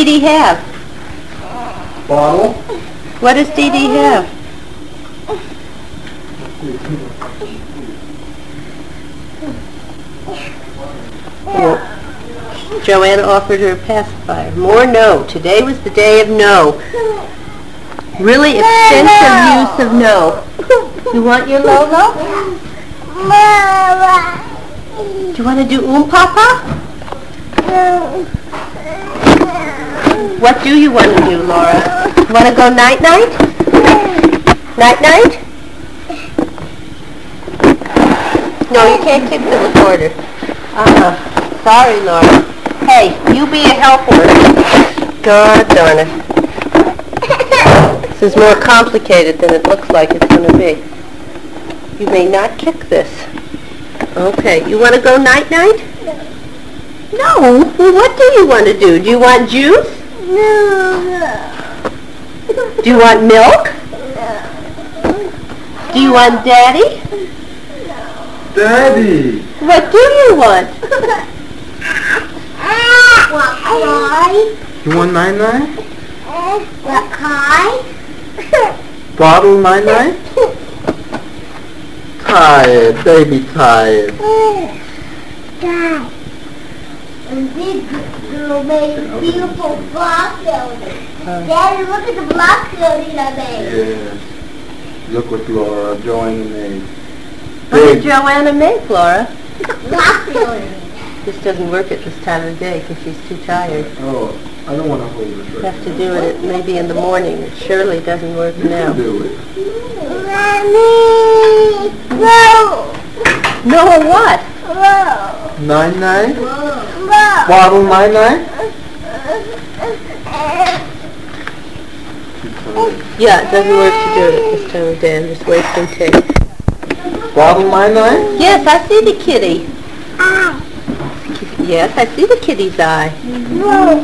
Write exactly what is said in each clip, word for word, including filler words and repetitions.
Dee Dee have? Bottle. What does Dee Dee have? Well, Joanna offered her a pacifier. More no. Today was the day of no. Really extensive use of no. You want your Lolo? Do you want to do Oom Papa? What do you want to do, Laura? Want to go night-night? Night-night? No, you can't kick the recorder. Uh-uh. Sorry, Laura. Hey, you be a helper. God darn it. This is more complicated than it looks like it's going to be. You may not kick this. Okay, you want to go night-night? No. Well, what do you want to do? Do you want juice? No. Do you want milk? No. Do you want Daddy? Daddy. What do you want? What pie? You want nine nine? What pie? Bottle nine nine? Tired, baby tired. Dad. And this girl made a beautiful block building. Daddy, look at the block building I made. Yes. Look what Laura, Joanna made. What did Joanna make, Laura? Block building. This doesn't work at this time of day because she's too tired. Oh, I don't want to hold it You right have to do it maybe in the morning. It surely doesn't work You now. can do it. Mommy! No! No, what? Whoa! Nine nine? Whoa! Bottle nine nine? Yeah, it doesn't work to do it at this time of day. I'm just wasting tape. Bottle nine nine? Yes, I see the kitty. Ah! Yes, I see the kitty's eye. No!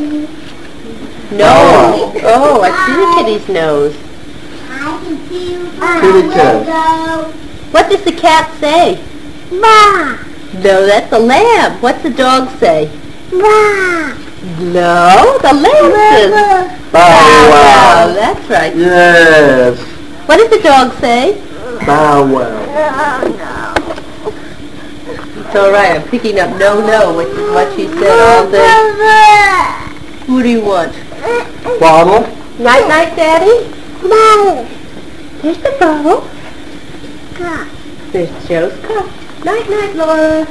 No. Oh, I see the kitty's nose. I can see you. Kitty cat. What does the cat say? Ma! No, that's a lamb. What's the dog say? Ma! No, the lamb says Bow wow. That's right. Yes. What does the dog say? Bow wow. Oh, no. It's all right. I'm picking up no, no, which is what she said all day. Who do you want? Bottle? Night, night, Daddy. No! There's the bottle. Cup. There's Joe's cup. Night, night, Laura.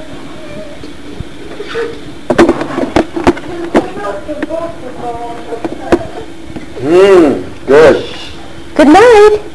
Mmm, good. Good night.